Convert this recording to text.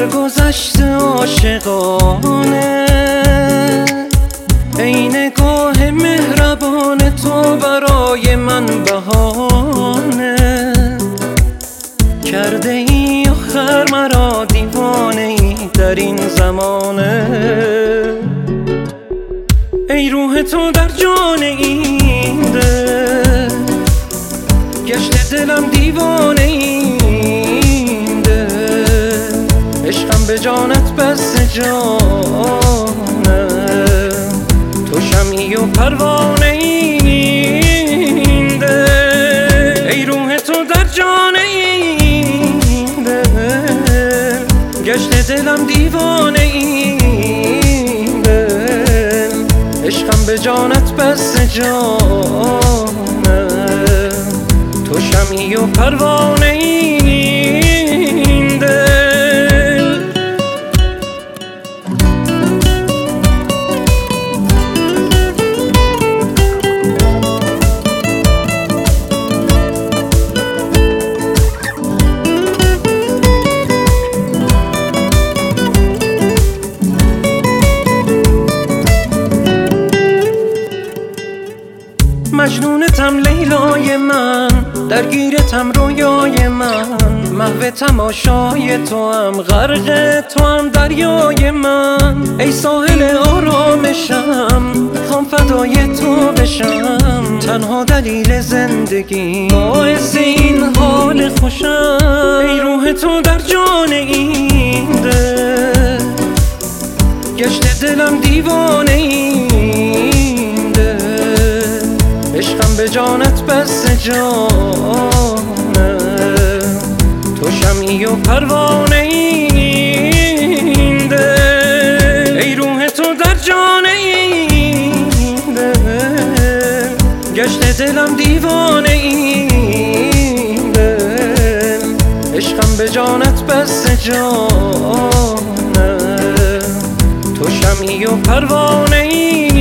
گذشت عاشقانه، ای نگاه مهربان تو برای من بهانه کرده ای آخر مرا دیوانه ای در این زمانه. ای روح تو در جان این دل، گشت دلم دیوانه این دل، عشقم به جانت بس جانه، تو شمعی و پروانه این دل. ای روح تو در جان این دل، گشت دلم دیوانه این دل، عشقم به جانت بس جانه، تو شمعی و پروانه این دل. مجنونتم لیلای من، درگیرتم رویای من، محو تماشای تو هم، غرق تو هم دریای من. ای ساحل آرامشم، خوام فدای تو بشم، تنها دلیل زندگی باعث این حال خوشم. ای روح تو در جان این دل، گشت دلم دیوانه این دل، عشقم به جانت بس جانه، تو شمعی و پروانه این دل. ای روح تو در جان این دل، گشت دلم دیوانه این دل، عشقم به جانت بس جانه، تو شمعی و پروانه این